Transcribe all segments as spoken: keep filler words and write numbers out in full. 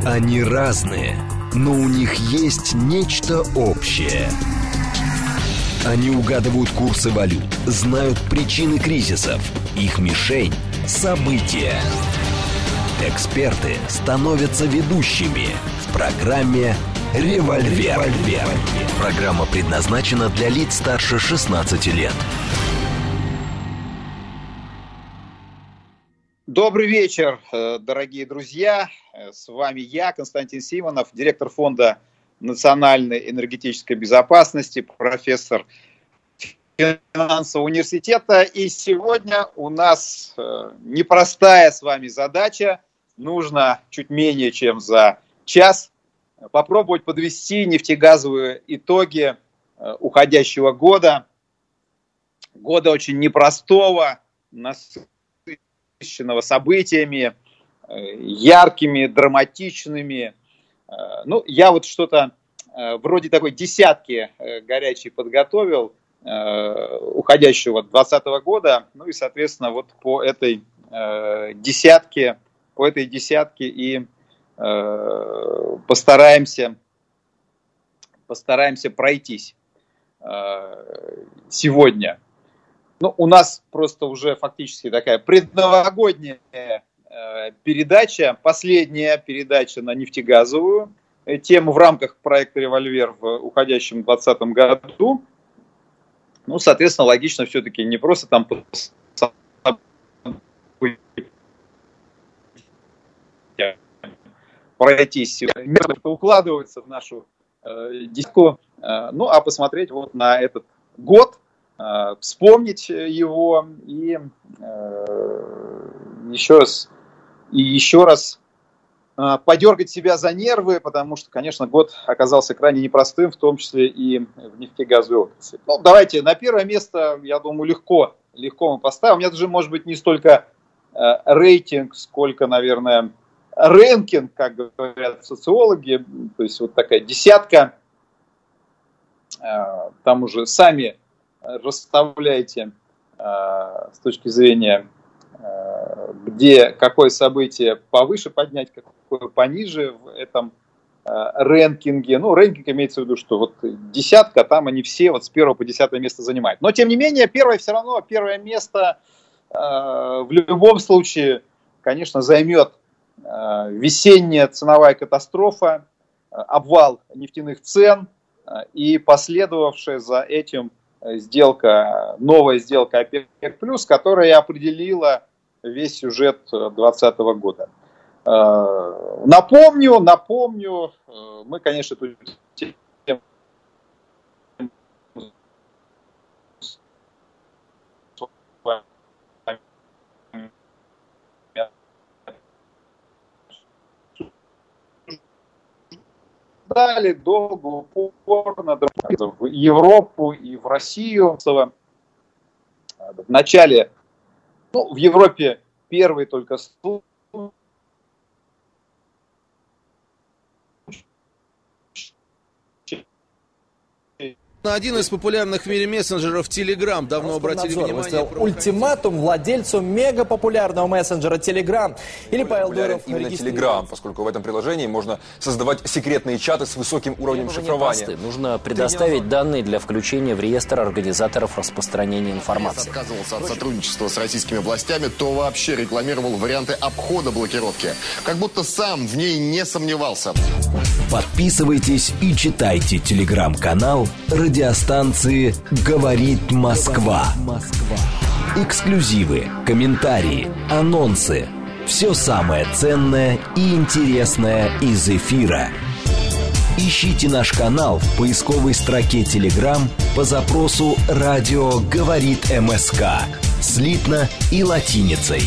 Они разные, но у них есть нечто общее. Они угадывают курсы валют, знают причины кризисов. Их мишень – события. Эксперты становятся ведущими в программе «Револьвер». Программа предназначена для лиц старше шестнадцати лет. Добрый вечер, дорогие друзья. С вами я, Константин Симонов, директор Фонда национальной энергетической безопасности, профессор финансового университета. И сегодня у нас непростая с вами задача. Нужно чуть менее чем за час попробовать подвести нефтегазовые итоги уходящего года. Года очень непростого, насыщенного событиями, яркими, драматичными. Ну, я вот что-то вроде такой десятки горячей подготовил уходящего двадцатого года. Ну и, соответственно, вот по этой десятке, по этой десятке и постараемся, постараемся пройтись сегодня. Ну, у нас просто уже фактически такая предновогодняя передача, последняя передача на нефтегазовую тему в рамках проекта «Револьвер» в уходящем двадцатом году. Ну, соответственно, логично все-таки не просто там пройтись, укладываться в нашу э, диску, э, ну, а посмотреть вот на этот год, э, вспомнить его и э, еще раз И еще раз э, подергать себя за нервы, потому что, конечно, год оказался крайне непростым, в том числе и в нефтегазовой отрасли. Ну, давайте на первое место, я думаю, легко, легко мы поставим. У меня даже, может быть, не столько э, рейтинг, сколько, наверное, рэнкинг, как говорят социологи, то есть вот такая десятка. Э, там уже сами расставляйте э, с точки зрения, где какое событие повыше поднять, какое пониже в этом э, рэнкинге. Ну, рэнкинг имеется в виду, что вот десятка, там они все вот с первого по десятое место занимают. Но, тем не менее, первое все равно, первое место э, в любом случае, конечно, займет э, весенняя ценовая катастрофа, э, обвал нефтяных цен э, и последовавшая за этим сделка, новая сделка ОПЕК+, которая определила весь сюжет двадцатого года. Напомню, напомню, мы, конечно, тут дали долго, упорно в Европу и в Россию. В начале, ну, в Европе первый только случай. Один из популярных в мире мессенджеров Telegram давно обратили внимание. Ультиматум владельцу мегапопулярного мессенджера Telegram. Или Павел Дуров именно Telegram, поскольку в этом приложении можно создавать секретные чаты с высоким уровнем шифрования. Нужно предоставить данные для включения в реестр организаторов распространения информации. Если отказывался от сотрудничества с российскими властями, то вообще рекламировал варианты обхода блокировки. Как будто сам в ней не сомневался. Подписывайтесь и читайте телеграм-канал радиостанции «Говорит Москва». Эксклюзивы, комментарии, анонсы. Все самое ценное и интересное из эфира. Ищите наш канал в поисковой строке Telegram по запросу «Радио говорит МСК» слитно и латиницей.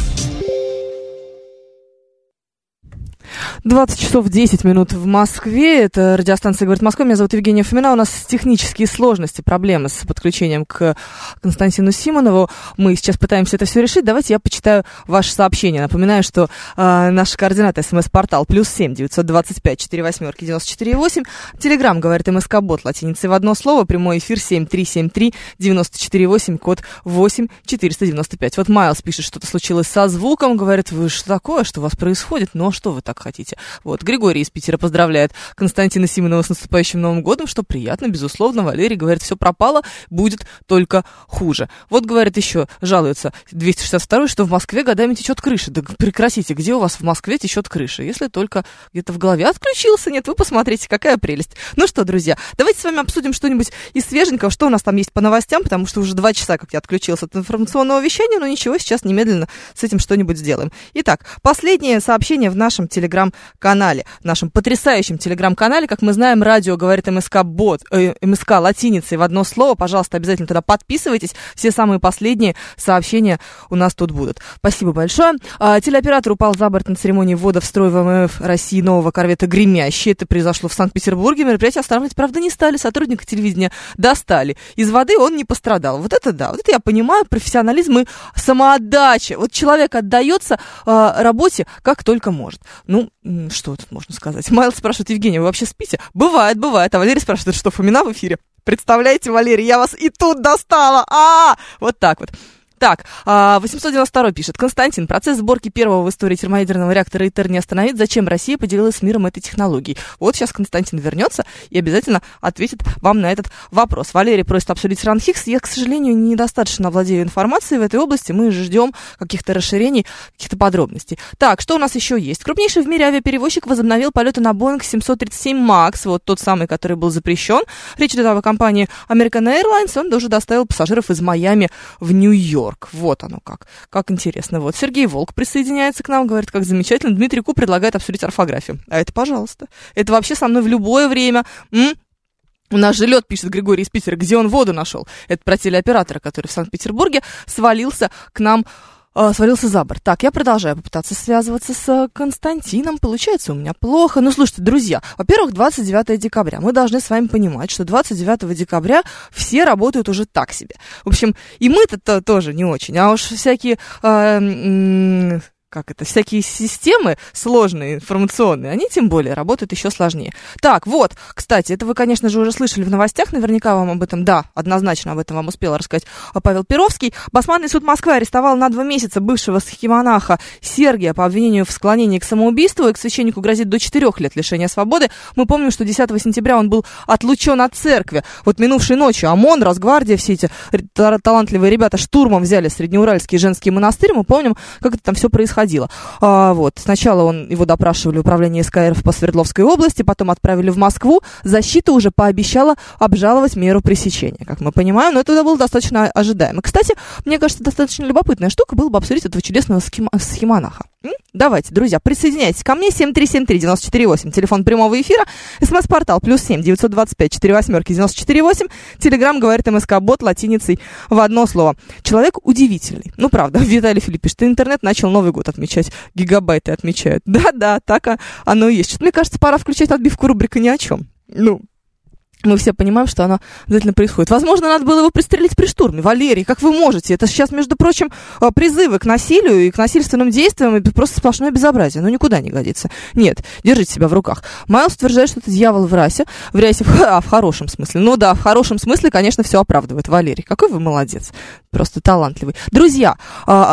двадцать часов десять минут в Москве. Это радиостанция «Говорит Москва». Меня зовут Евгения Фомина. У нас технические сложности, проблемы с подключением к Константину Симонову. Мы сейчас пытаемся это все решить. Давайте я почитаю ваши сообщения. Напоминаю, что э, наши координаты: смс-портал плюс семь девятьсот двадцать пять четыре восьмерки девяносто четыре восемь. Телеграм говорит МСК-бот латиницей в одно слово. Прямой эфир семь три семь три девяносто четыре восемь, код восемь четыреста девяносто пять. Вот Майлз пишет, что-то случилось со звуком. Говорит, вы что такое, что у вас происходит? Ну а что вы так хотите? живете. Вот, Григорий из Питера поздравляет Константина Симонова с наступающим Новым годом, что приятно, безусловно. Валерий говорит, все пропало, будет только хуже. Вот, говорит, еще жалуется двести шестьдесят второй, что в Москве годами течет крыша. Да прекратите, где у вас в Москве течет крыша? Если только где-то в голове отключился, нет, вы посмотрите, какая прелесть. Ну что, друзья, давайте с вами обсудим что-нибудь из свеженького, что у нас там есть по новостям, потому что уже два часа, как я отключился от информационного вещания, но ничего, сейчас немедленно с этим что-нибудь сделаем. Итак, последнее сообщение в нашем телеграм-канале, в нашем потрясающем телеграм-канале, как мы знаем, радио говорит МСК-бот, э, МСК латиницей в одно слово, пожалуйста, обязательно туда подписывайтесь, все самые последние сообщения у нас тут будут. Спасибо большое. А, телеоператор упал за борт на церемонии ввода в строй ВМФ России нового корвета «Гремящий». Это произошло в Санкт-Петербурге. Мероприятие останавливать, правда, не стали. Сотрудника телевидения достали. Из воды он не пострадал. Вот это да. Вот это я понимаю. Профессионализм и самоотдача. Вот человек отдается э, работе как только может. Ну, что тут можно сказать? Майл спрашивает, Евгения, вы вообще спите? Бывает, бывает. А Валерий спрашивает, что, Фомина в эфире? Представляете, Валерий, я вас и тут достала. А, вот так вот. Так, восемьсот девяносто второй пишет. Константин, процесс сборки первого в истории термоядерного реактора ИТЕР не остановит. Зачем Россия поделилась с миром этой технологией? Вот сейчас Константин вернется и обязательно ответит вам на этот вопрос. Валерий просит обсудить РАН-Хиггс. Я, к сожалению, недостаточно владею информацией в этой области. Мы же ждем каких-то расширений, каких-то подробностей. Так, что у нас еще есть? Крупнейший в мире авиаперевозчик возобновил полеты на Boeing семьсот тридцать семь макс, вот тот самый, который был запрещен. Речь идет о компании American Airlines. Он даже доставил пассажиров из Майами в Нью-Йорк. Вот оно как. Как интересно. Вот Сергей Волк присоединяется к нам, говорит, как замечательно. Дмитрий Ку предлагает обсудить орфографию. А это, пожалуйста. Это вообще со мной в любое время. М? У нас же лед, пишет Григорий из Питера, где он воду нашел. Это про телеоператора, который в Санкт-Петербурге свалился к нам, э, свалился за борт. Так, я продолжаю попытаться связываться с Константином. Получается у меня плохо. Ну, слушайте, друзья, во-первых, двадцать девятого декабря. Мы должны с вами понимать, что двадцать девятого декабря все работают уже так себе. В общем, и мы-то тоже не очень. А уж всякие... Э, м- как это, всякие системы сложные, информационные, они тем более работают еще сложнее. Так, вот, кстати, это вы, конечно же, уже слышали в новостях, наверняка вам об этом, да, однозначно об этом вам успел рассказать Павел Перовский. Басманный суд Москвы арестовал на два месяца бывшего схимонаха Сергия по обвинению в склонении к самоубийству, и к священнику грозит до четырех лет лишения свободы. Мы помним, что десятого сентября он был отлучен от церкви. Вот минувшей ночью ОМОН, Росгвардия, все эти талантливые ребята штурмом взяли Среднеуральский женский монастырь. Мы помним, как это там все происходило. А, вот. Сначала он, его допрашивали в управлении СКРФ по Свердловской области, потом отправили в Москву. Защита уже пообещала обжаловать меру пресечения, как мы понимаем, но это было достаточно ожидаемо. Кстати, мне кажется, достаточно любопытная штука было бы обсудить этого чудесного схема- схемонаха. М? Давайте, друзья, присоединяйтесь ко мне. семь три семь три девять четыре восемь, телефон прямого эфира, смс-портал плюс семь девятьсот двадцать пять четыре восьмерки девяносто четыре восемь, телеграм говорит МСК-бот латиницей в одно слово. Человек удивительный. Ну, правда, Виталий Филипп пишет, интернет начал Новый год отмечать, гигабайты отмечают. Да-да, так оно и есть. Что-то, мне кажется, пора включать отбивку рубрика «Ни о чем». Ну, мы все понимаем, что оно обязательно происходит. Возможно, надо было его пристрелить при штурме. Валерий, как вы можете? Это сейчас, между прочим, призывы к насилию и к насильственным действиям. Это просто сплошное безобразие. Ну, никуда не годится. Нет, держите себя в руках. Майлз утверждает, что это дьявол в расе. В расе, в, а, в хорошем смысле. Ну да, в хорошем смысле, конечно, все оправдывает. Валерий, какой вы молодец. Просто талантливый. Друзья, а,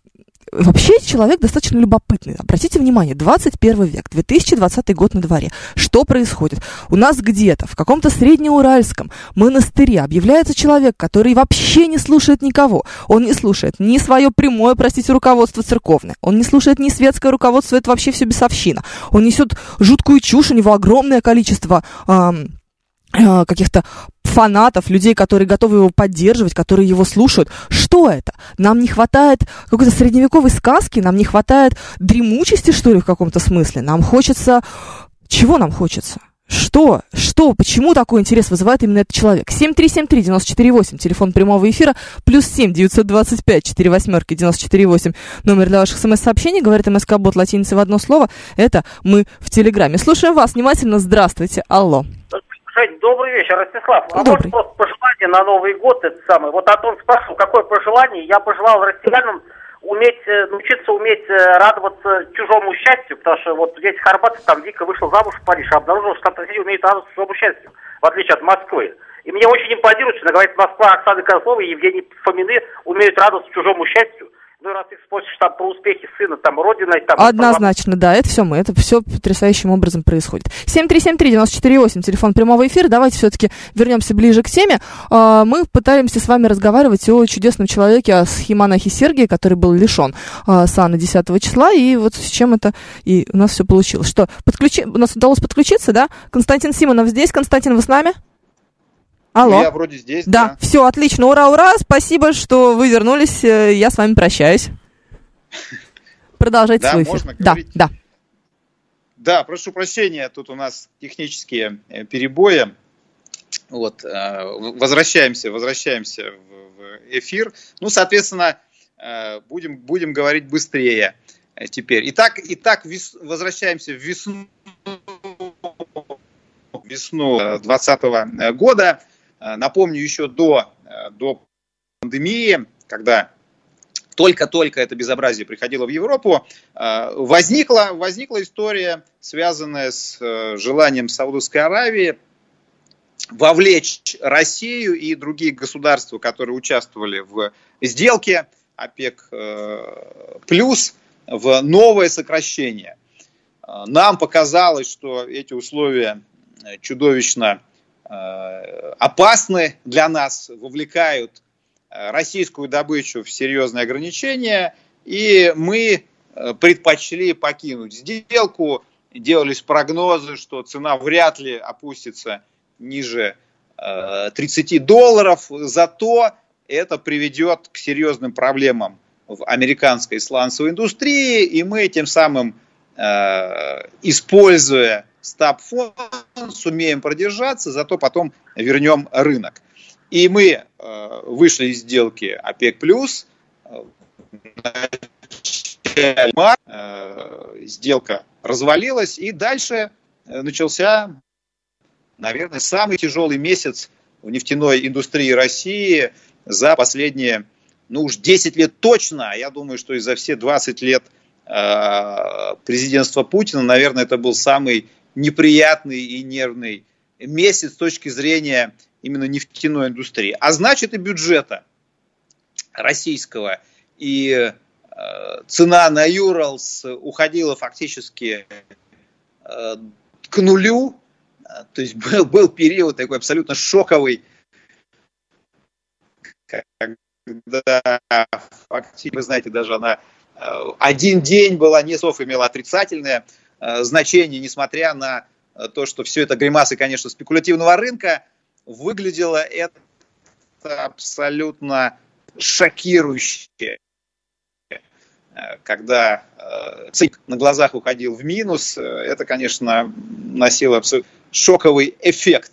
вообще человек достаточно любопытный. Обратите внимание, двадцать первый век, две тысячи двадцатый год на дворе. Что происходит? У нас где-то, в каком-то среднеуральском монастыре объявляется человек, который вообще не слушает никого. Он не слушает ни свое прямое, простите, руководство церковное. Он не слушает ни светское руководство, это вообще все бесовщина. Он несет жуткую чушь, у него огромное количество... Эм, каких-то фанатов, людей, которые готовы его поддерживать, которые его слушают. Что это? Нам не хватает какой-то средневековой сказки, нам не хватает дремучести, что ли, в каком-то смысле. Нам хочется... Чего нам хочется? Что? Что? Почему такой интерес вызывает именно этот человек? семь три семь три девять четыре восемь, телефон прямого эфира, плюс семь девятьсот двадцать пять четыре восьмерки девяносто четыре восемь, номер для ваших смс-сообщений, говорит МСК-бот латиницей в одно слово, это мы в Телеграме. Слушаем вас внимательно, здравствуйте, алло. Жень, добрый вечер, Ростислав. А добрый. может просто пожелание на Новый год, это самое. Вот Антон спрашивал, какое пожелание. Я пожелал россиянам уметь, научиться уметь радоваться чужому счастью, потому что вот здесь Хорбатов там дико вышел замуж в Париж, а обнаружил, что там Россия умеет радоваться чужому счастью, в отличие от Москвы. И мне очень импонирует, что, говорит, Москва, Оксана Козлова и Евгений Фомины умеют радоваться чужому счастью. Ну, раз их спросишь там про успехи сына, там, родиной, там... Однозначно, да, это все мы, это все потрясающим образом происходит. семь три семь три девять четыре восемь, телефон прямого эфира. Давайте все-таки вернемся ближе к теме. Мы пытаемся с вами разговаривать о чудесном человеке, о схимонахе Сергии, который был лишен сана десятого числа, и вот с чем это и у нас все получилось. Что, подключи... у нас удалось подключиться, да? Константин Симонов здесь. Константин, вы с нами? Алло. Я вроде здесь, да. Да, все, отлично, ура, ура, спасибо, что вы вернулись, я с вами прощаюсь. Продолжайте да, свой эфир. Можно да, говорить? да. Да, прошу прощения, тут у нас технические перебои. Вот, возвращаемся, возвращаемся в эфир. Ну, соответственно, будем, будем говорить быстрее теперь. Итак, итак вес, возвращаемся в весну, весну двадцатого года. Напомню, еще до, до пандемии, когда только-только это безобразие приходило в Европу, возникла, возникла история, связанная с желанием Саудовской Аравии вовлечь Россию и другие государства, которые участвовали в сделке ОПЕК+, плюс, в новое сокращение. Нам показалось, что эти условия чудовищно опасны для нас, вовлекают российскую добычу в серьезные ограничения, и мы предпочли покинуть сделку. Делались прогнозы, что цена вряд ли опустится ниже тридцати долларов, зато это приведет к серьезным проблемам в американской сланцевой индустрии, и мы тем самым, используя стаб-фонд, сумеем продержаться, зато потом вернем рынок. И мы э, вышли из сделки ОПЕК+, э, сделка развалилась, и дальше начался, наверное, самый тяжелый месяц в нефтяной индустрии России за последние, ну уж десять лет точно, а я думаю, что и за все двадцать лет э, президентства Путина, наверное, это был самый неприятный и нервный месяц с точки зрения именно нефтяной индустрии, а значит и бюджета российского. И э, цена на Юралс уходила фактически э, к нулю, то есть был, был период такой абсолютно шоковый, когда фактически, вы знаете, даже она э, один день была, не сов имела отрицательное э, значение, несмотря на то, что все это гримасы, конечно, спекулятивного рынка. Выглядело это абсолютно шокирующе, когда ЦИК на глазах уходил в минус. Это, конечно, носило абсолютно шоковый эффект.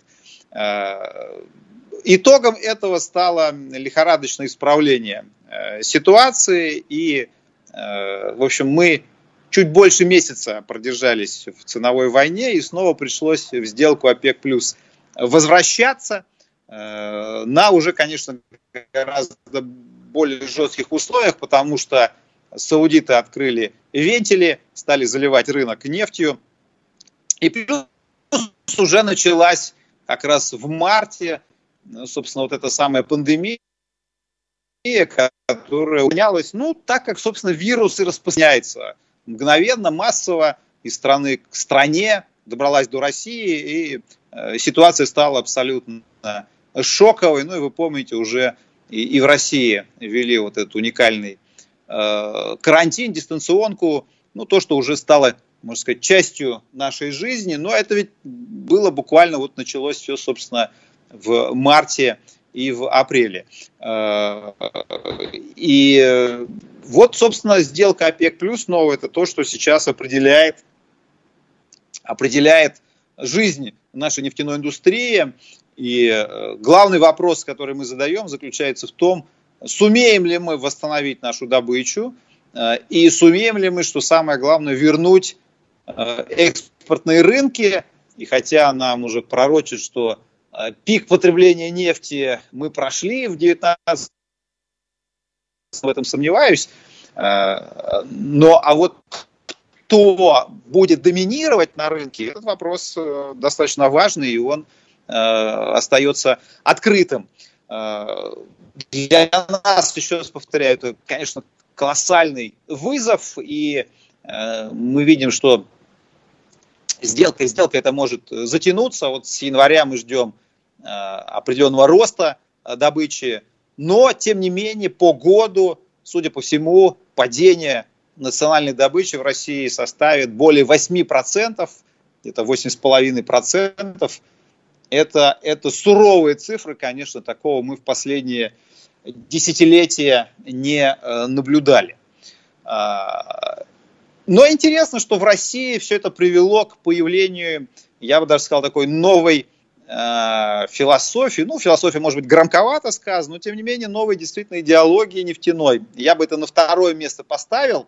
Итогом этого стало лихорадочное исправление ситуации, и, в общем, мы чуть больше месяца продержались в ценовой войне, и снова пришлось в сделку ОПЕК+ возвращаться э, на уже, конечно, гораздо более жестких условиях, потому что саудиты открыли вентили, стали заливать рынок нефтью. И плюс уже началась как раз в марте, собственно, вот эта самая пандемия, которая унялась, ну, так как, собственно, вирус и распространяется мгновенно, массово, из страны к стране, добралась до России, и э, ситуация стала абсолютно шоковой. Ну и вы помните, уже и, и в России ввели вот этот уникальный э, карантин, дистанционку, ну то, что уже стало, можно сказать, частью нашей жизни. Но это ведь было буквально, вот началось все, собственно, в марте и в апреле. Э, и вот, собственно, сделка ОПЕК+, новая, это то, что сейчас определяет определяет жизнь нашей нефтяной индустрии. И главный вопрос, который мы задаем, заключается в том, сумеем ли мы восстановить нашу добычу и сумеем ли мы, что самое главное, вернуть экспортные рынки. И хотя нам уже пророчат, что пик потребления нефти мы прошли в девятнадцатом, в этом сомневаюсь, но а вот кто будет доминировать на рынке, этот вопрос э, достаточно важный, и он э, остается открытым. Э, для нас, еще раз повторяю, это, конечно, колоссальный вызов, и э, мы видим, что сделка, сделка это может затянуться. Вот с января мы ждем э, определенного роста э, добычи, но, тем не менее, по году, судя по всему, падение национальной добычи в России составит более восемь процентов, где-то восемь целых пять десятых процента. Это, это суровые цифры, конечно, такого мы в последние десятилетия не э, наблюдали. Но интересно, что в России все это привело к появлению, я бы даже сказал, такой новой э, философии. Ну, философия, может быть, громковато сказано, но, тем не менее, новой действительно идеологии нефтяной. Я бы это на второе место поставил.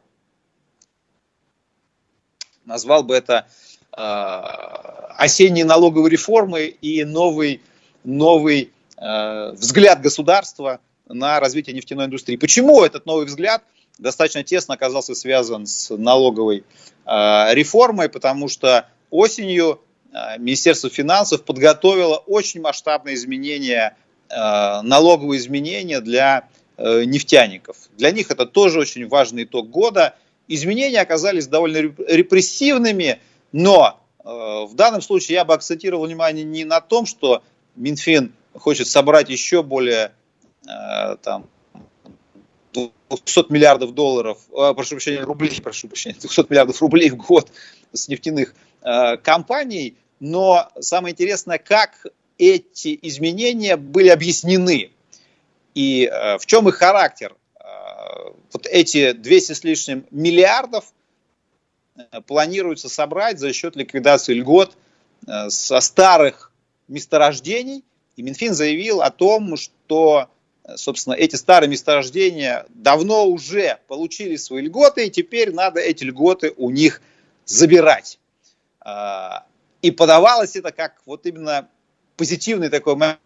Назвал бы это э, осенней налоговой реформой и новый, новый э, взгляд государства на развитие нефтяной индустрии. Почему этот новый взгляд достаточно тесно оказался связан с налоговой э, реформой? Потому что осенью э, Министерство финансов подготовило очень масштабные изменения, э, налоговые изменения для э, нефтяников. Для них это тоже очень важный итог года. Изменения оказались довольно репрессивными, но э, в данном случае я бы акцентировал внимание не на том, что Минфин хочет собрать еще более э, там, двести миллиардов долларов, э, прошу прощения, рублей, прошу прощения, двести миллиардов рублей в год с нефтяных э, компаний, но самое интересное, как эти изменения были объяснены и э, в чем их характер. Вот эти двести с лишним миллиардов планируется собрать за счет ликвидации льгот со старых месторождений. И Минфин заявил о том, что, собственно, эти старые месторождения давно уже получили свои льготы, и теперь надо эти льготы у них забирать. И подавалось это как вот именно позитивный такой момент.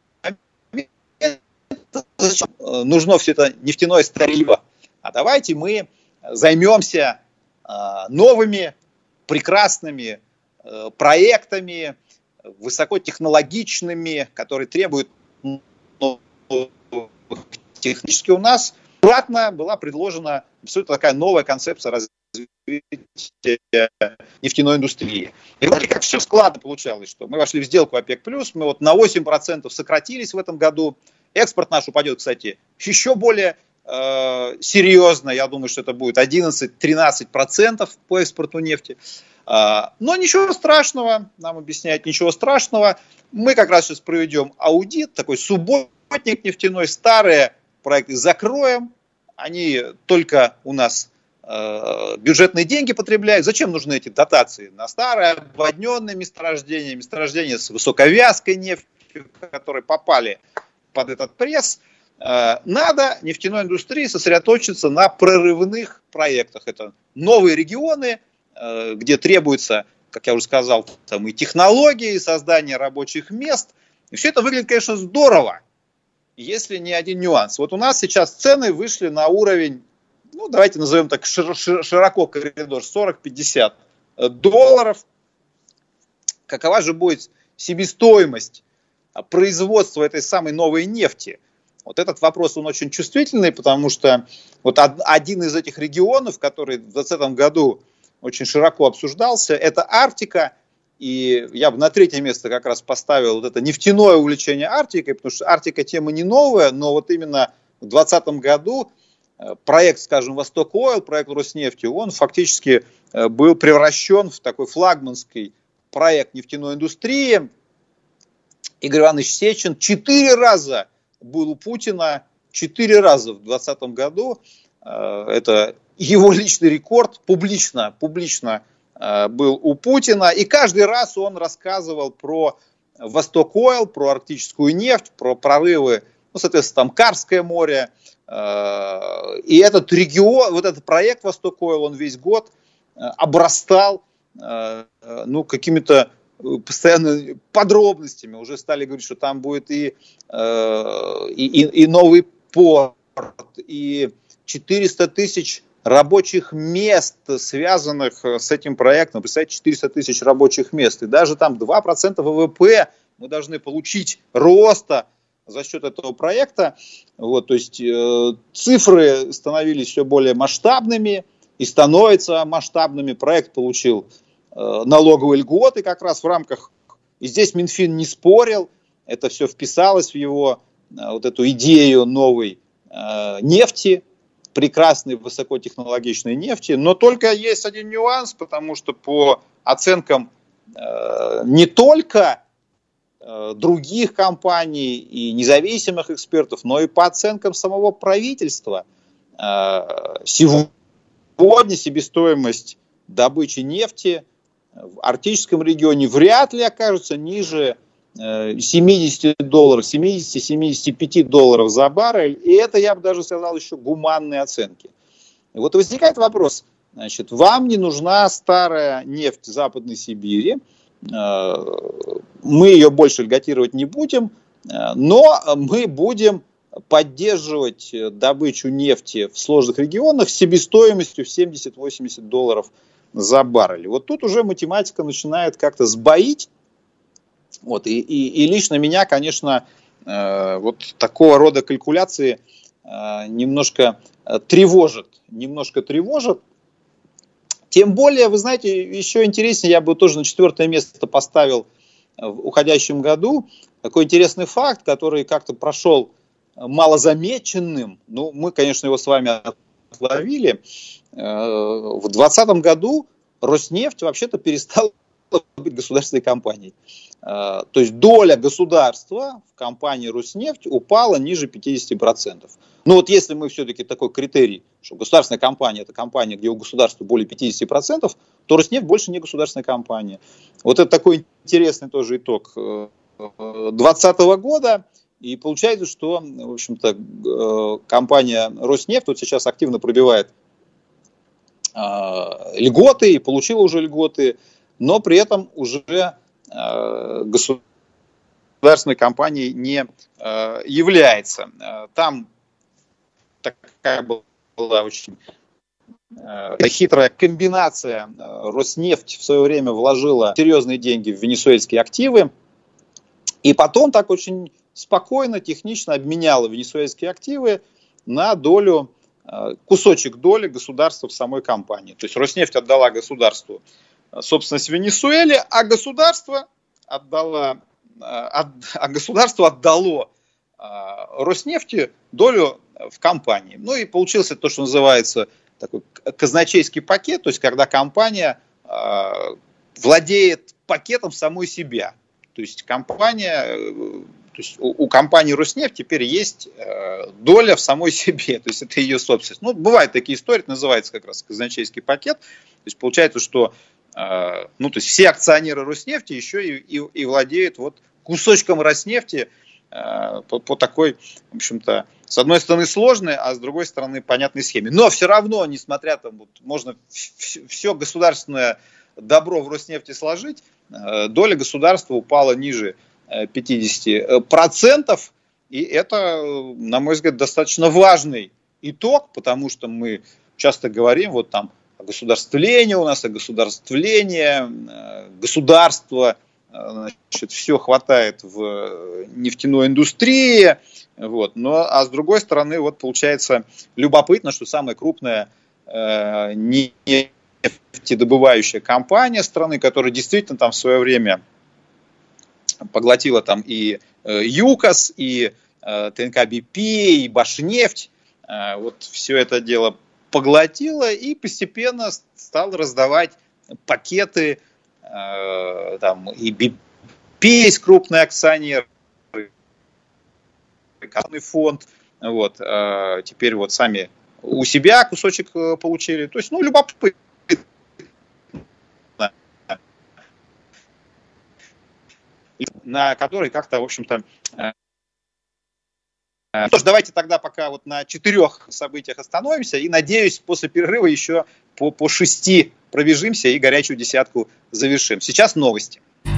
Нужно все это нефтяное старье. А давайте мы займемся э, новыми, прекрасными э, проектами, высокотехнологичными, которые требуют ну, технически. У нас аккуратно была предложена абсолютно такая новая концепция развития нефтяной индустрии. И вроде как все складно получалось, что мы вошли в сделку ОПЕК+, мы вот на восемь процентов сократились в этом году. Экспорт наш упадет, кстати, еще более э, серьезно. Я думаю, что это будет одиннадцать-тринадцать процентов по экспорту нефти. Э, но ничего страшного, нам объясняют, ничего страшного. Мы как раз сейчас проведем аудит, такой субботник нефтяной, старые проекты закроем. Они только у нас э, бюджетные деньги потребляют. Зачем нужны эти дотации? На старые обводненные месторождения, месторождения с высоковязкой нефтью, которые попали под этот пресс. Надо нефтяной индустрии сосредоточиться на прорывных проектах. Это новые регионы, где требуется, как я уже сказал, там и технологии, и создание рабочих мест. И все это выглядит, конечно, здорово, если не один нюанс. Вот у нас сейчас цены вышли на уровень, ну давайте назовем так широко коридор, сорок-пятьдесят долларов. Какова же будет себестоимость производства этой самой новой нефти? Вот этот вопрос, он очень чувствительный, потому что вот один из этих регионов, который в двадцатом году очень широко обсуждался, это Арктика. И я бы на третье место как раз поставил вот это нефтяное увлечение Арктикой, потому что Арктика тема не новая, но вот именно в двадцатом году проект, скажем, Восток Ойл, проект Роснефти, он фактически был превращен в такой флагманский проект нефтяной индустрии. Игорь Иванович Сечин четыре раза был у Путина, четыре раза в двадцатом году. Это его личный рекорд, публично, публично был у Путина. И каждый раз он рассказывал про Восток Ойл, про арктическую нефть, про прорывы, ну, соответственно, там Карское море. И этот регион, вот этот проект Восток Ойл, он весь год обрастал, ну, какими-то постоянно подробностями. Уже стали говорить, что там будет и, э, и, и новый порт, и четыреста тысяч рабочих мест, связанных с этим проектом. Представляете, четыреста тысяч рабочих мест. И даже там два процента ВВП мы должны получить роста за счет этого проекта. Вот, то есть э, цифры становились все более масштабными и становятся масштабными. Проект получил э, налоговые льготы как раз в рамках, и здесь Минфин не спорил, это все вписалось в его э, вот эту идею новой э, нефти, прекрасной высокотехнологичной нефти. Но только есть один нюанс, потому что по оценкам э, не только других компаний и независимых экспертов, но и по оценкам самого правительства. Сегодня себестоимость добычи нефти в арктическом регионе вряд ли окажется ниже семьдесят долларов, семьдесят-семьдесят пять долларов за баррель. И это, я бы даже сказал, еще гуманные оценки. И вот возникает вопрос. Значит, вам не нужна старая нефть Западной Сибири. Мы ее больше льготировать не будем, но мы будем поддерживать добычу нефти в сложных регионах с себестоимостью в семьдесят-восемьдесят долларов за баррель. Вот тут уже математика начинает как-то сбоить. Вот, и, и, и лично меня, конечно, вот такого рода калькуляции немножко тревожат. Немножко тревожат. Тем более, вы знаете, еще интереснее, я бы тоже на четвертое место поставил в уходящем году такой интересный факт, который как-то прошел малозамеченным. Ну, мы, конечно, его с вами отловили. В двадцатом году Роснефть вообще-то перестала быть государственной компанией. То есть доля государства в компании Роснефть упала ниже пятьдесят процентов. Ну вот если мы все-таки такой критерий, что государственная компания это компания, где у государства более пятьдесят процентов, то Роснефть больше не государственная компания. Вот это такой интересный тоже итог двадцатого года. И получается, что, в общем-то, компания Роснефть вот сейчас активно пробивает льготы и получила уже льготы, но при этом уже государственной компанией не является. Там такая была очень хитрая комбинация. Роснефть в свое время вложила серьезные деньги в венесуэльские активы, и потом так очень спокойно, технично обменяла венесуэльские активы на долю, кусочек доли государства в самой компании. То есть Роснефть отдала государству собственность в Венесуэле, а государство отдало, а государство отдало Роснефти долю в компании. Ну и получился то, что называется такой казначейский пакет, то есть когда компания владеет пакетом самой себя. То есть компания, то есть у, у компании Роснефть теперь есть доля в самой себе, то есть это ее собственность. Ну, бывают такие истории, это называется как раз казначейский пакет. То есть получается, что ну, то есть все акционеры Роснефти еще и, и, и владеют вот кусочком Роснефти по, по такой, в общем-то, с одной стороны сложной, а с другой стороны понятной схеме. Но все равно, несмотря там, вот, можно все государственное добро в Роснефти сложить, доля государства упала ниже пятьдесят процентов, и это, на мой взгляд, достаточно важный итог, потому что мы часто говорим вот там о государствлении у нас, о государствлении, государство, значит, все хватает в нефтедобывающей индустрии, вот, но, а с другой стороны, вот получается любопытно, что самая крупная э, нефтедобывающая компания страны, которая действительно там в свое время поглотила там и э, ЮКОС, и э, ТНК-БП, и Башнефть, э, вот все это дело поглотила и постепенно стала раздавать пакеты, э, там и БП есть крупный акционер, экономный фонд, вот, э, теперь вот сами у себя кусочек получили, то есть, ну, любопытно. На который как-то, в общем-то... Э, что ж, давайте тогда пока вот на четырех событиях остановимся, и, надеюсь, после перерыва еще по, по шести пробежимся и горячую десятку завершим. Сейчас новости.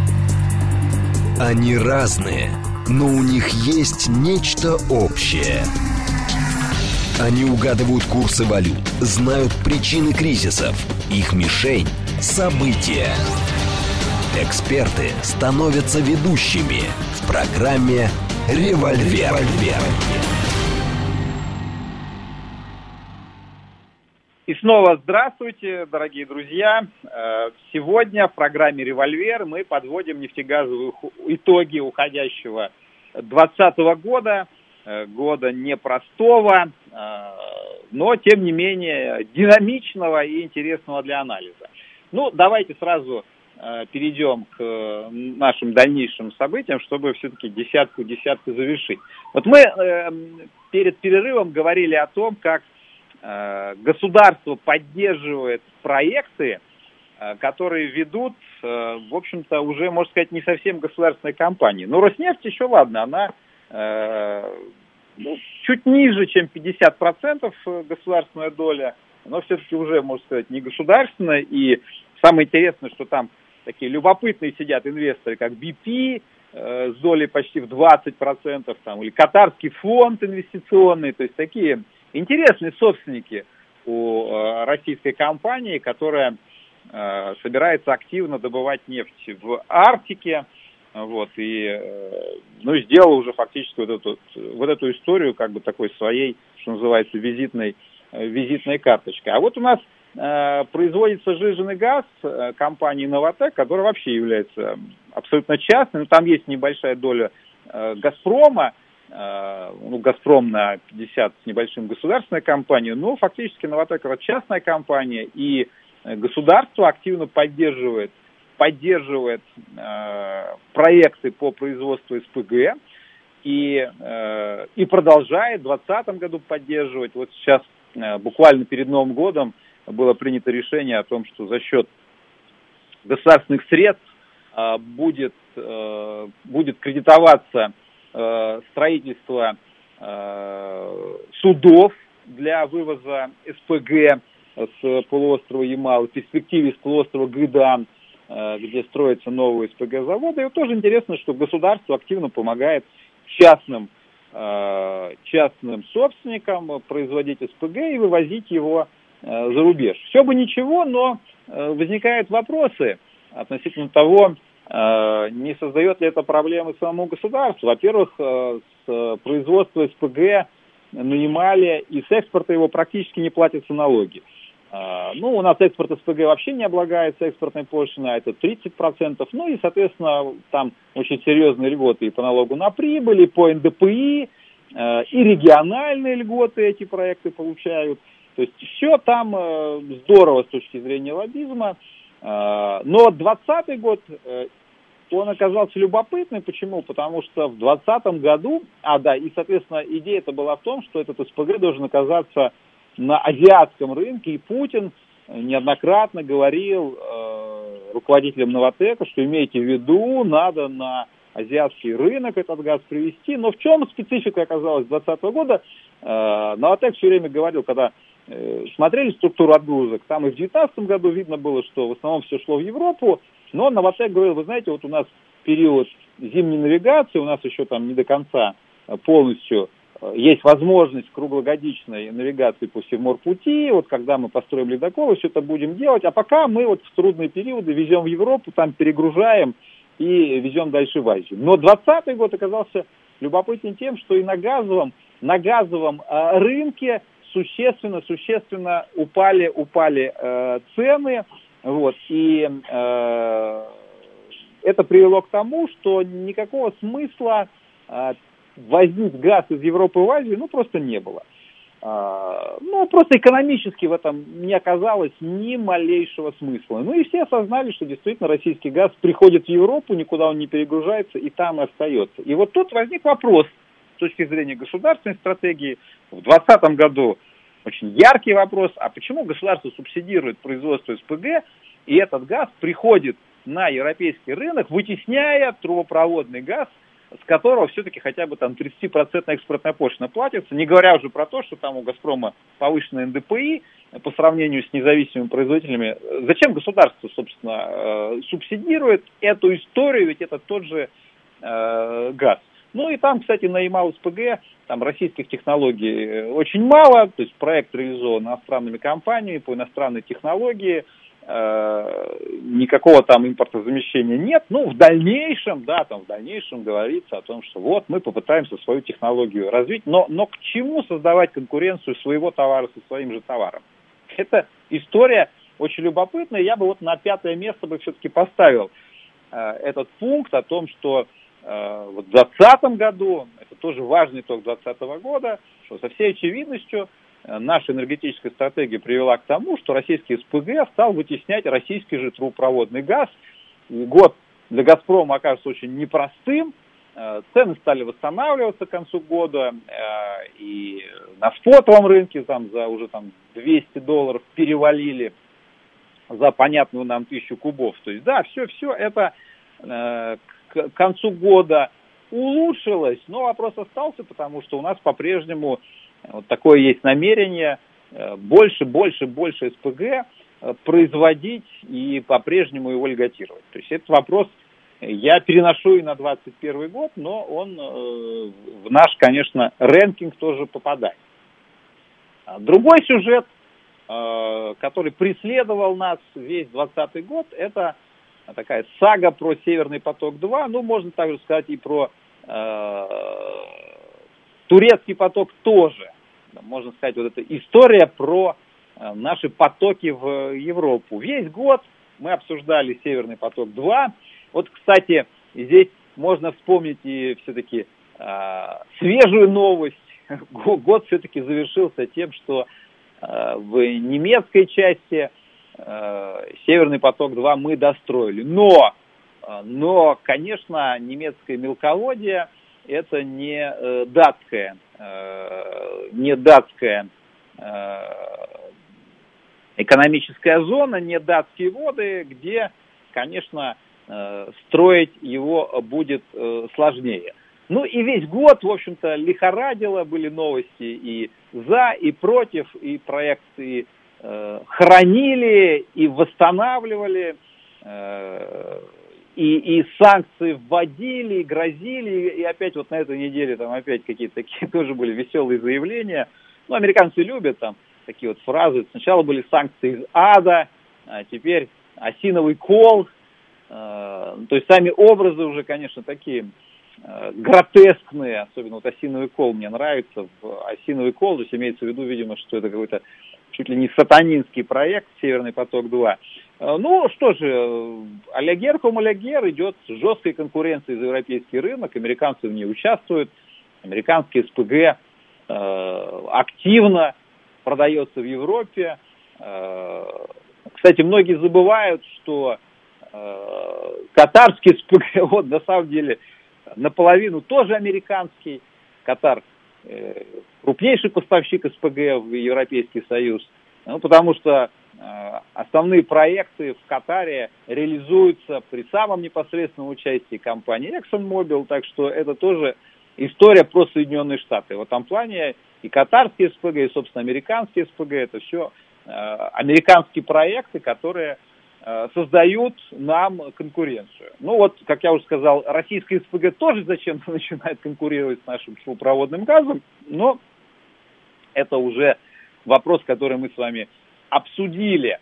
Они разные, но у них есть нечто общее. Они угадывают курсы валют, знают причины кризисов, их мишень – события. Эксперты становятся ведущими в программе Револьвер. И снова здравствуйте, дорогие друзья. Сегодня в программе «Револьвер» мы подводим нефтегазовые итоги уходящего двадцатого года, года непростого, но, тем не менее, динамичного и интересного для анализа. Ну, давайте сразу перейдем к нашим дальнейшим событиям, чтобы все-таки десятку-десятку завершить. Вот мы перед перерывом говорили о том, как государство поддерживает проекты, которые ведут, в общем-то, уже, можно сказать, не совсем государственные компании. Но Роснефть еще, ладно, она ну, чуть ниже, чем пятьдесят процентов государственная доля, но все-таки уже, можно сказать, не государственная. И самое интересное, что там такие любопытные сидят инвесторы, как би пи, с долей почти в двадцать процентов, там, или Катарский фонд инвестиционный, то есть такие интересные собственники у э, российской компании, которая э, собирается активно добывать нефть в Арктике, вот, и, э, ну, сделала уже фактически вот эту, вот эту историю, как бы такой своей, что называется, визитной, э, визитной карточкой. А вот у нас э, производится сжиженный газ э, компании «Новатэк», которая вообще является абсолютно частной, но там есть небольшая доля э, «Газпрома», ну, «Газпром» на пятьдесят с небольшим государственная компания, но фактически «Новатэк» — это частная компания, и государство активно поддерживает, поддерживает э, проекты по производству эс пэ гэ и, э, и продолжает в двадцатом году поддерживать. Вот сейчас э, буквально перед Новым годом было принято решение о том, что за счет государственных средств э, будет, э, будет кредитоваться строительство э, судов для вывоза эс пэ гэ с полуострова Ямал, в перспективе с полуострова Гыдан, э, где строятся новые эс пэ гэ-заводы. И вот тоже интересно, что государство активно помогает частным, э, частным собственникам производить эс пэ гэ и вывозить его э, за рубеж. Все бы ничего, но э, возникают вопросы относительно того, не создает ли это проблемы самому государству. Во-первых, с производства эс пэ гэ нанимали, и с экспорта его практически не платятся налоги. Ну, у нас экспорт эс пэ гэ вообще не облагается экспортной пошлиной, а это тридцать процентов. Ну и, соответственно, там очень серьезные льготы и по налогу на прибыль, и по эн дэ пэ и, и региональные льготы эти проекты получают. То есть все там здорово с точки зрения лоббизма. Но двадцатый год, он оказался любопытным. Почему? Потому что в двадцатом году, а да, и, соответственно, идея-то была в том, что этот эс пэ гэ должен оказаться на азиатском рынке, и Путин неоднократно говорил э, руководителям «Новатэка», что имейте в виду, надо на азиатский рынок этот газ привезти. Но в чем специфика оказалась двадцатого года? Э, «Новатэк» все время говорил, когда смотрели структуру отгрузок, там и в девятнадцатом году видно было, что в основном все шло в Европу, но «Новатэк» говорил, вы знаете, вот у нас период зимней навигации, у нас еще там не до конца полностью есть возможность круглогодичной навигации по Севморпути, вот когда мы построим ледоколы, все это будем делать, а пока мы вот в трудные периоды везем в Европу, там перегружаем и везем дальше в Азию. Но двадцатый год оказался любопытен тем, что и на газовом, на газовом э, рынке существенно, существенно упали, упали э, цены, вот, и э, это привело к тому, что никакого смысла э, возить газ из Европы в Азию, ну, просто не было. Э, ну, просто экономически в этом не оказалось ни малейшего смысла. Ну, и все осознали, что действительно российский газ приходит в Европу, никуда он не перегружается, и там и остается. И вот тут возник вопрос с точки зрения государственной стратегии. В двадцатом году очень яркий вопрос, а почему государство субсидирует производство эс пэ гэ, и этот газ приходит на европейский рынок, вытесняя трубопроводный газ, с которого все-таки хотя бы там тридцать процентов экспортная пошлина платится, не говоря уже про то, что там у «Газпрома» повышенный эн дэ пэ и по сравнению с независимыми производителями. Зачем государство, собственно, субсидирует эту историю, ведь это тот же э, газ. Ну и там, кстати, на Ямал эс пэ гэ там российских технологий очень мало, то есть проект реализован иностранными компаниями по иностранной технологии. э, никакого там импортозамещения нет. Ну, в дальнейшем, да, там в дальнейшем говорится о том, что вот мы попытаемся свою технологию развить, но, но к чему создавать конкуренцию своего товара со своим же товаром? Это история очень любопытная. Я бы вот на пятое место бы все-таки поставил э, этот пункт о том, что э, вот в двадцатом году, это тоже важный итог двадцатого года, что со всей очевидностью э, наша энергетическая стратегия привела к тому, что российский СПГ стал вытеснять российский же трубопроводный газ. И год для «Газпрома» окажется очень непростым. Э, цены стали восстанавливаться к концу года, э, и на спотовом рынке там, за уже там, двести долларов перевалили за понятную нам тысячу кубов. То есть, да, все-все это э, к концу года улучшилось, но вопрос остался, потому что у нас по-прежнему вот такое есть намерение э, больше, больше, больше СПГ э, производить и по-прежнему его льготировать. То есть, этот вопрос я переношу и на двадцать первый год, но он э, в наш, конечно, рэнкинг тоже попадает. Другой сюжет, который преследовал нас весь двадцатый год, это такая сага про Северный поток-два, ну, можно также сказать и про э, Турецкий поток тоже. Можно сказать, вот эта история про э, наши потоки в Европу. Весь год мы обсуждали Северный поток-два. Вот, кстати, здесь можно вспомнить и все-таки э, свежую новость. Год все-таки завершился тем, что в немецкой части э, Северный поток-два мы достроили. Но, но, конечно, немецкое мелководье это не э, датская, э, не датская э, экономическая зона, не датские воды, где, конечно, э, строить его будет э, сложнее. Ну и весь год, в общем-то, лихорадило, были новости и за, и против, и проекты э, хранили, и восстанавливали, э, и, и санкции вводили, и грозили, и опять вот на этой неделе там опять какие-то такие тоже были веселые заявления. Ну, американцы любят там такие вот фразы. Сначала были санкции из ада, а теперь осиновый кол. Э, то есть сами образы уже, конечно, такие гротескные, особенно вот осиновый кол мне нравится. Осиновый кол, то есть имеется в виду, видимо, что это какой-то чуть ли не сатанинский проект Северный поток-два. Ну, что же, алягер ком алягер, идет с жесткой конкуренцией за европейский рынок, американцы в ней участвуют, американский СПГ э, активно продается в Европе. Э, кстати, многие забывают, что э, катарский СПГ, вот на самом деле, наполовину тоже американский. Катар э, крупнейший поставщик СПГ в Европейский Союз, ну, потому что э, основные проекты в Катаре реализуются при самом непосредственном участии компании ExxonMobil, так что это тоже история про Соединенные Штаты. В этом плане и катарские СПГ, и, собственно, американские СПГ, это все э, американские проекты, которые создают нам конкуренцию. Ну вот, как я уже сказал, российская СПГ тоже зачем-то начинает конкурировать с нашим трубопроводным газом, но это уже вопрос, который мы с вами обсудили.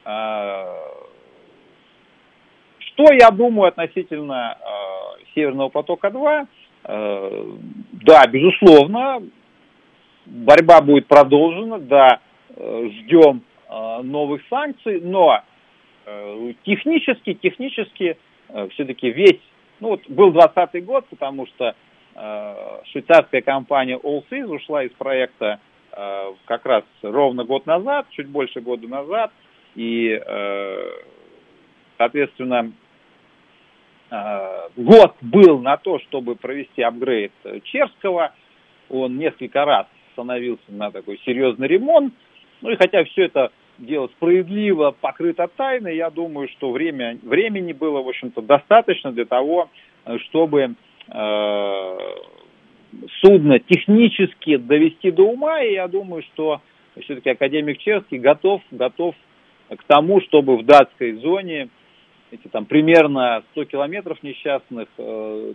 Что я думаю относительно Северного потока-два? Да, безусловно, борьба будет продолжена, да, ждем новых санкций, но Технически, технически э, все-таки весь, ну вот был двадцатый год, потому что э, швейцарская компания Allseas ушла из проекта э, как раз ровно год назад, чуть больше года назад, и, э, соответственно, э, год был на то, чтобы провести апгрейд Черского, он несколько раз становился на такой серьезный ремонт, ну и хотя все это дело справедливо покрыто тайной, я думаю, что время, времени было, в общем-то, достаточно для того, чтобы э, судно технически довести до ума, и я думаю, что все-таки академик Черский готов, готов к тому, чтобы в датской зоне эти там примерно сто километров несчастных э,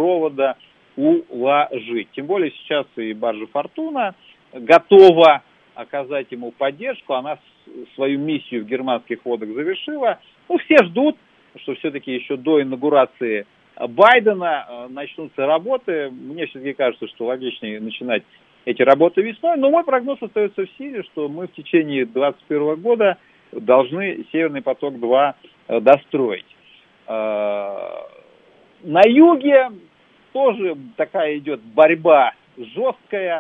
трубопровода уложить. Тем более сейчас и баржа «Фортуна» готова оказать ему поддержку. Она свою миссию в германских водах завершила. Ну, все ждут, что все-таки еще до инаугурации Байдена начнутся работы. Мне все-таки кажется, что логичнее начинать эти работы весной. Но мой прогноз остается в силе, что мы в течение две тысячи двадцать первого года должны Северный поток-два достроить. На юге тоже такая идет борьба жесткая,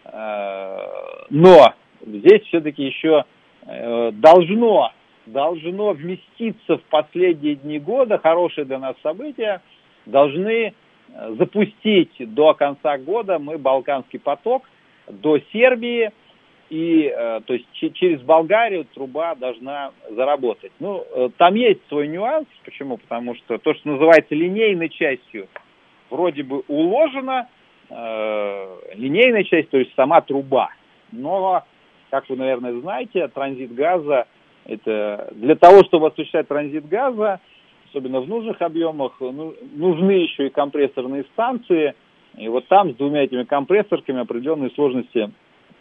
но здесь все-таки еще должно, должно вместиться в последние дни года, хорошее для нас событие, должны запустить до конца года мы Балканский поток до Сербии, и то есть через Болгарию труба должна заработать. Ну, там есть свой нюанс. Почему? Потому что то, что называется линейной частью, вроде бы уложено, э, линейная часть, то есть сама труба. Но, как вы, наверное, знаете, транзит газа, это для того, чтобы осуществлять транзит газа, особенно в нужных объемах, ну, нужны еще и компрессорные станции. И вот там с двумя этими компрессорками определенные сложности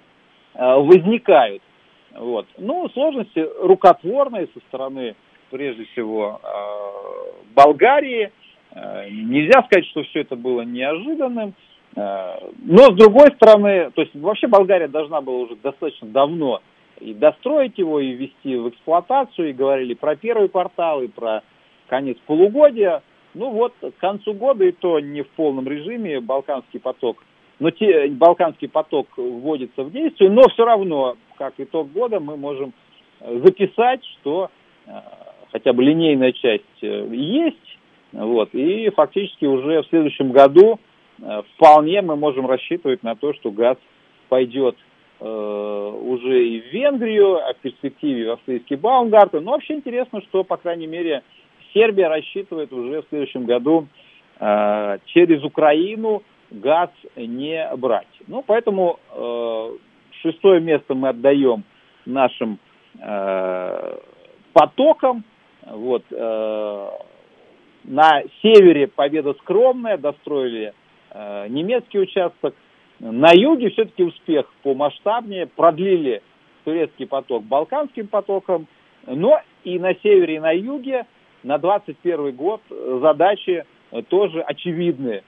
возникают. Вот. Ну, сложности рукотворные со стороны, прежде всего, Болгарии. Нельзя сказать, что все это было неожиданным. Но, с другой стороны, то есть вообще Болгария должна была уже достаточно давно и достроить его, и ввести в эксплуатацию, и говорили про первый квартал, и про конец полугодия. Ну вот, к концу года, и то не в полном режиме, Балканский поток Но те, Балканский поток вводится в действие, но все равно, как итог года, мы можем записать, что э, хотя бы линейная часть э, есть, вот, и фактически уже в следующем году э, вполне мы можем рассчитывать на то, что газ пойдет э, уже и в Венгрию, а в перспективе в австрийский Баумгартен. Но вообще интересно, что, по крайней мере, Сербия рассчитывает уже в следующем году э, через Украину газ не брать. Ну, поэтому э, шестое место мы отдаем нашим э, потокам. Вот, э, на севере победа скромная, достроили э, немецкий участок. На юге все-таки успех помасштабнее, продлили турецкий поток Балканским потоком. Но и на севере, и на юге на двадцать первый год задачи тоже очевидны.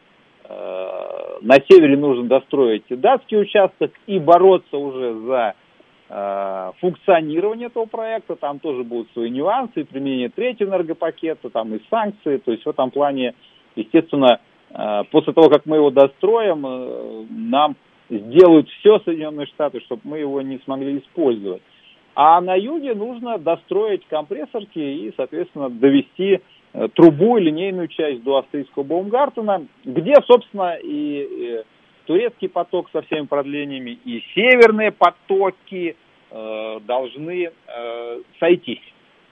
На севере нужно достроить датский участок и бороться уже за э, функционирование этого проекта. Там тоже будут свои нюансы, применение третьего энергопакета, там и санкции. То есть в этом плане, естественно, э, после того, как мы его достроим, э, нам сделают все Соединенные Штаты, чтобы мы его не смогли использовать. А на юге нужно достроить компрессорки и, соответственно, довести трубу и линейную часть до австрийского Баумгартена, где, собственно, и, и турецкий поток со всеми продлениями, и северные потоки э, должны э, сойтись.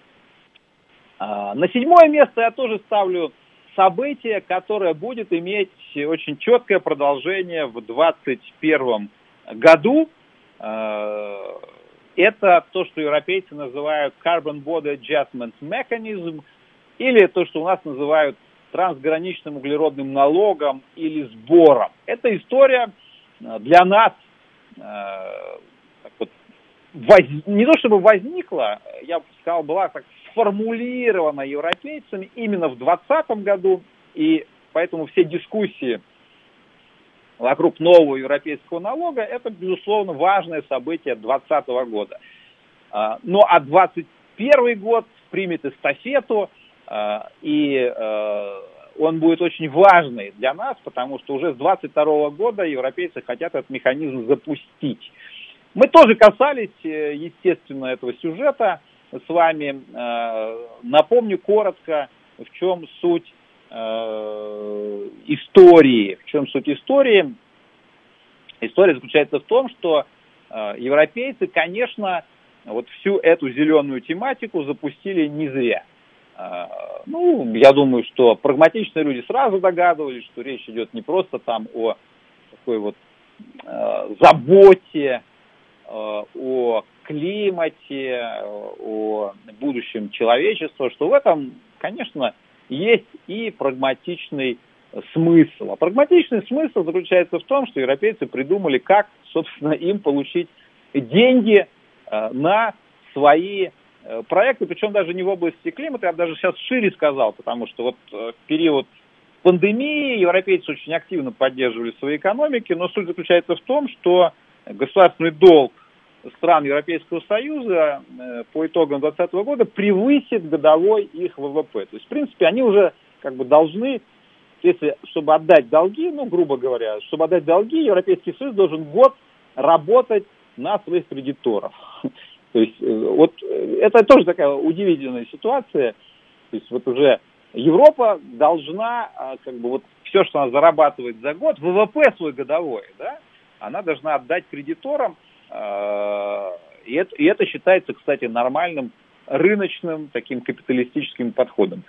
А, на седьмое место я тоже ставлю событие, которое будет иметь очень четкое продолжение в двадцать первом году. Э, это то, что европейцы называют Carbon Border Adjustment Mechanism, или то, что у нас называют трансграничным углеродным налогом или сбором. Эта история для нас э, так вот, воз... не то чтобы возникла, я бы сказал, была так сформулирована европейцами именно в двадцатом году, и поэтому все дискуссии вокруг нового европейского налога — это, безусловно, важное событие двадцатого года. Ну а двадцать первый год примет эстафету, и он будет очень важный для нас, потому что уже с двадцать второго года европейцы хотят этот механизм запустить. Мы тоже касались, естественно, этого сюжета с вами. Напомню коротко, в чем суть истории. В чем суть истории? История заключается в том, что европейцы, конечно, вот всю эту зеленую тематику запустили не зря. Ну, я думаю, что прагматичные люди сразу догадывались, что речь идет не просто там о такой вот э, заботе, э, о климате, о будущем человечества, что в этом, конечно, есть и прагматичный смысл. А прагматичный смысл заключается в том, что европейцы придумали, как, собственно, им получить деньги на свои проекты, причем даже не в области климата, я бы даже сейчас шире сказал, потому что вот в период пандемии европейцы очень активно поддерживали свои экономики, но суть заключается в том, что государственный долг стран Европейского Союза по итогам двадцатого года превысит годовой их ВВП. То есть, в принципе, они уже как бы должны, если, чтобы отдать долги, ну, грубо говоря, чтобы отдать долги, Европейский Союз должен год работать на своих кредиторов. То есть, вот это тоже такая удивительная ситуация. То есть, вот уже Европа должна, как бы, вот все, что она зарабатывает за год, ВВП свой годовой, да, она должна отдать кредиторам, и это, и это считается, кстати, нормальным рыночным таким капиталистическим подходом.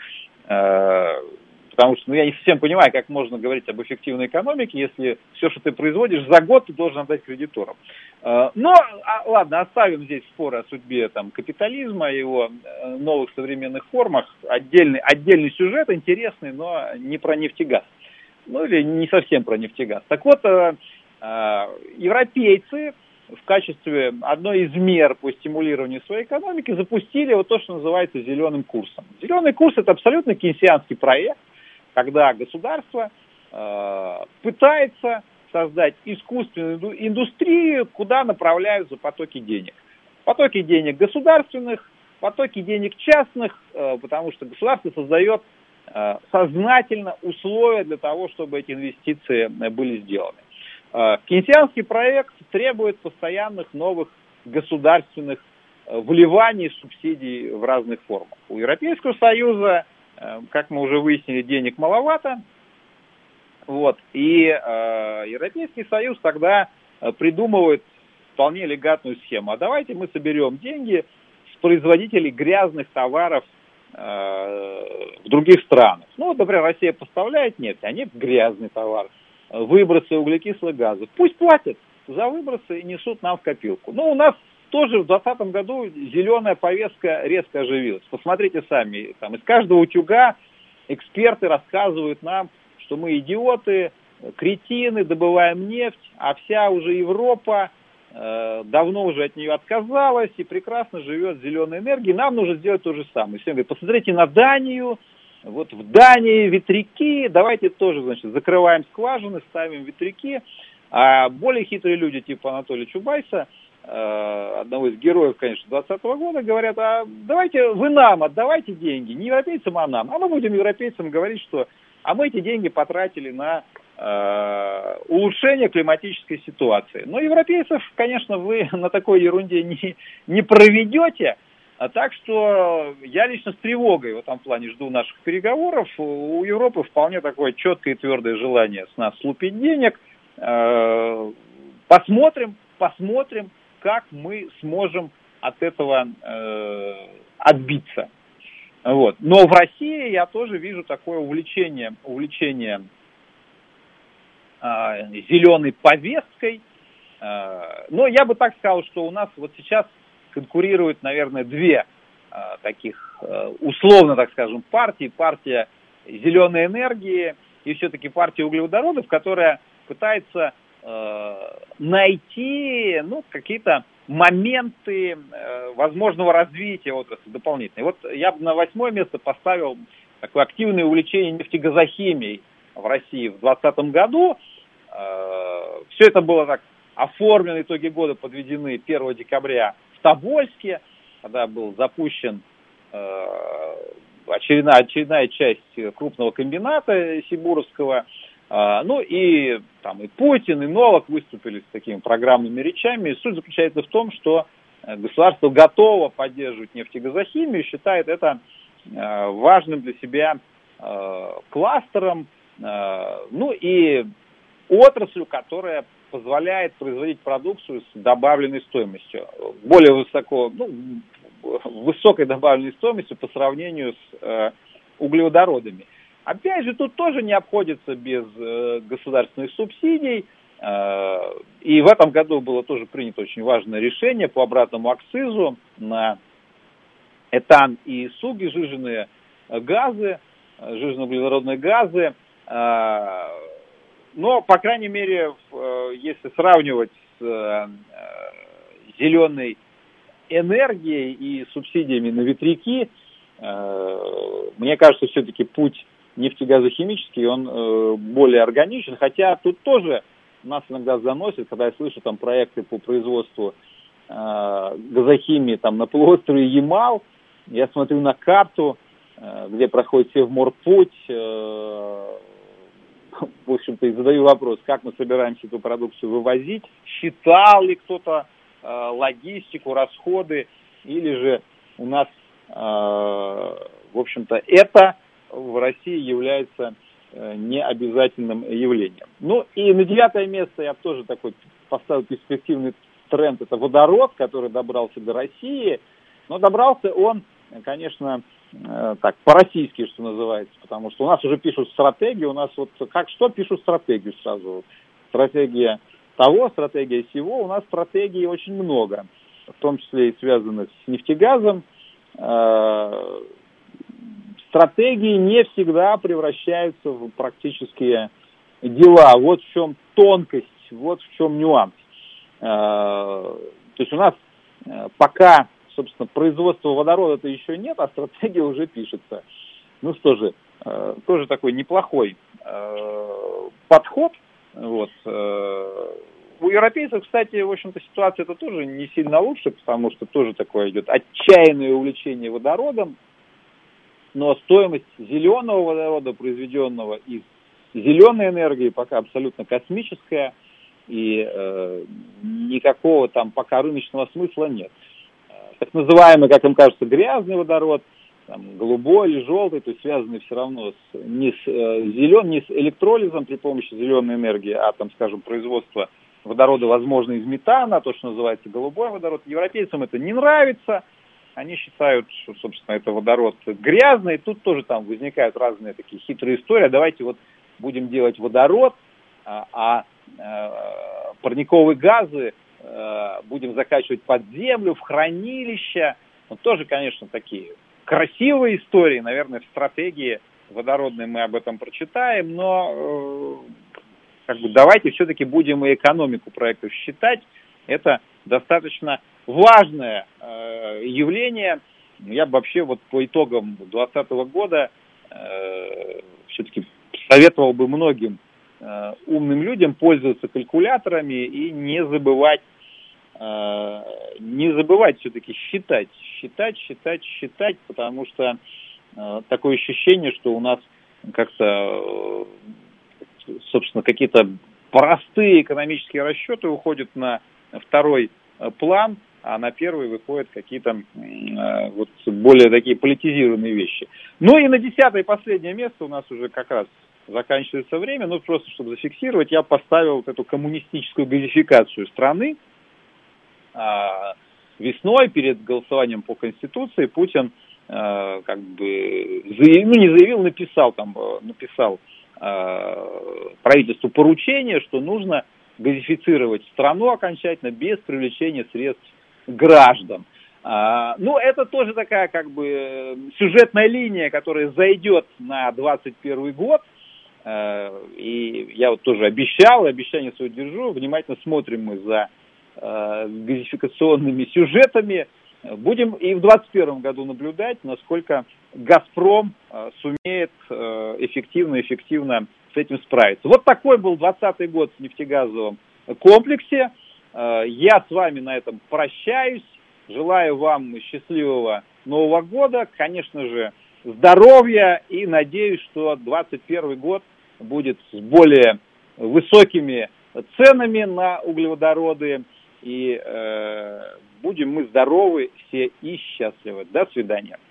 Потому что, ну, я не совсем понимаю, как можно говорить об эффективной экономике, если все, что ты производишь, за год ты должен отдать кредиторам. Но, а, ладно, оставим здесь споры о судьбе там, капитализма, его новых современных формах. Отдельный, отдельный сюжет, интересный, но не про нефтегаз. Ну, или не совсем про нефтегаз. Так вот, европейцы в качестве одной из мер по стимулированию своей экономики запустили вот то, что называется зеленым курсом. Зеленый курс – это абсолютно кейнсианский проект, когда государство э, пытается создать искусственную индустрию, куда направляются потоки денег. Потоки денег государственных, потоки денег частных, э, потому что государство создает э, сознательно условия для того, чтобы эти инвестиции были сделаны. Э, кейнсианский проект требует постоянных новых государственных э, вливаний, субсидий в разных формах. У Европейского Союза, как мы уже выяснили, денег маловато. Вот. И э, Европейский Союз тогда придумывает вполне элегантную схему. А давайте мы соберем деньги с производителей грязных товаров э, в других странах. Ну, вот, например, Россия поставляет нефть, а нефть грязный товар. Выбросы углекислых газов. Пусть платят за выбросы и несут нам в копилку. Ну, у нас тоже в двадцатом году зеленая повестка резко оживилась. Посмотрите сами, там из каждого утюга эксперты рассказывают нам, что мы идиоты, кретины, добываем нефть, а вся уже Европа э, давно уже от нее отказалась и прекрасно живет зеленой энергией. Нам нужно сделать то же самое. Всем говорят, посмотрите на Данию, вот в Дании ветряки, давайте тоже, значит, закрываем скважины, ставим ветряки. А более хитрые люди, типа Анатолия Чубайса, одного из героев, конечно, двадцатого года, говорят, а давайте вы нам отдавайте деньги, не европейцам, а нам. А мы будем европейцам говорить, что а мы эти деньги потратили на э, улучшение климатической ситуации. Но европейцев, конечно, вы на такой ерунде не, не проведете. А так что я лично с тревогой в этом плане жду наших переговоров. У Европы вполне такое четкое и твердое желание с нас слупить денег. Э, посмотрим, посмотрим, как мы сможем от этого э, отбиться. Вот. Но в России я тоже вижу такое увлечение, увлечение э, зеленой повесткой. Э, но я бы так сказал, что у нас вот сейчас конкурируют, наверное, две э, таких э, условно, так скажем, партии. Партия зеленой энергии и все-таки партия углеводородов, которая пытается найти, ну, какие-то моменты э, возможного развития отрасли дополнительной. Вот я бы на восьмое место поставил такое активное увлечение нефтегазохимией в России в двадцатом году. Э, все это было так оформлено, итоги года подведены первого декабря в Тобольске, когда был запущен э, очередная, очередная часть крупного комбината Сибуровского. Ну и там и Путин, и Новак выступили с такими программными речами. И суть заключается в том, что государство готово поддерживать нефтегазохимию, считает это важным для себя кластером, ну и отраслью, которая позволяет производить продукцию с добавленной стоимостью, более высоко, ну, высокой добавленной стоимостью по сравнению с углеводородами. Опять же, тут тоже не обходится без э, государственных субсидий. Э, и в этом году было тоже принято очень важное решение по обратному акцизу на этан и суги, жиженные газы, жиженно-углеводородные газы. Э, но, по крайней мере, э, если сравнивать с э, зеленой энергией и субсидиями на ветряки, мне кажется, все-таки путь нефтегазохимический, он более органичен, хотя тут тоже нас иногда заносит, когда я слышу там проекты по производству газохимии там на полуострове Ямал, я смотрю на карту, где проходит Севморпуть, в общем-то, и задаю вопрос, как мы собираемся эту продукцию вывозить, считал ли кто-то логистику, расходы, или же у нас, в общем-то, это в России является необязательным явлением. Ну и на девятое место я тоже такой поставил перспективный тренд, это водород, который добрался до России, но добрался он, конечно, так, по-российски, что называется, потому что у нас уже пишут стратегию, у нас вот как что пишут стратегию сразу, стратегия того, стратегия сего, у нас стратегий очень много, в том числе и связанных с нефтегазом. Стратегии не всегда превращаются в практические дела. Вот в чем тонкость, вот в чем нюанс. То есть у нас пока, собственно, производства водорода-то еще нет, а стратегия уже пишется. Ну что же, тоже такой неплохой подход. Вот. У европейцев, кстати, в общем-то, ситуация это тоже не сильно лучше, потому что тоже такое идет отчаянное увлечение водородом. Но стоимость зеленого водорода, произведенного из зеленой энергии, пока абсолютно космическая, и э, никакого там пока рыночного смысла нет. Так называемый, как им кажется, грязный водород, там, голубой или желтый, то есть связанный все равно с, не с э, зеленым, не с электролизом при помощи зеленой энергии, а там, скажем, производство водорода возможно из метана, то, что называется голубой водород. Европейцам это не нравится. Они считают, что, собственно, это водород грязный, и тут тоже там возникают разные такие хитрые истории. Давайте вот будем делать водород, а, а, а парниковые газы а, будем закачивать под землю, в хранилища. Ну, тоже, конечно, такие красивые истории, наверное, в стратегии водородной мы об этом прочитаем, но э, как бы давайте все-таки будем и экономику проектов считать. Это достаточно важное э, явление. Я бы вообще вот по итогам двадцатого года э, все-таки советовал бы многим э, умным людям пользоваться калькуляторами и не забывать, э, не забывать все-таки считать, считать, считать, считать, потому что э, такое ощущение, что у нас как-то, э, собственно, какие-то простые экономические расчеты уходят на второй план, а на первый выходят какие-то э, вот более такие политизированные вещи. Ну и на десятое и последнее место у нас уже как раз заканчивается время, ну просто чтобы зафиксировать, я поставил вот эту коммунистическую газификацию страны. А, весной перед голосованием по Конституции Путин э, как бы заявил, ну не заявил, написал там, написал э, правительству поручение, что нужно газифицировать страну окончательно без привлечения средств граждан. А, ну, это тоже такая, как бы, сюжетная линия, которая зайдет на двадцать первый год. А, и я вот тоже обещал, и обещание свое держу. Внимательно смотрим мы за а, газификационными сюжетами. Будем и в двадцать первом году наблюдать, насколько «Газпром» а, сумеет а, эффективно, эффективно с этим справиться. Вот такой был двадцатый год в нефтегазовом комплексе. Я с вами на этом прощаюсь. Желаю вам счастливого Нового года, конечно же, здоровья, и надеюсь, что двадцать первый год будет с более высокими ценами на углеводороды, и э, будем мы здоровы все и счастливы. До свидания.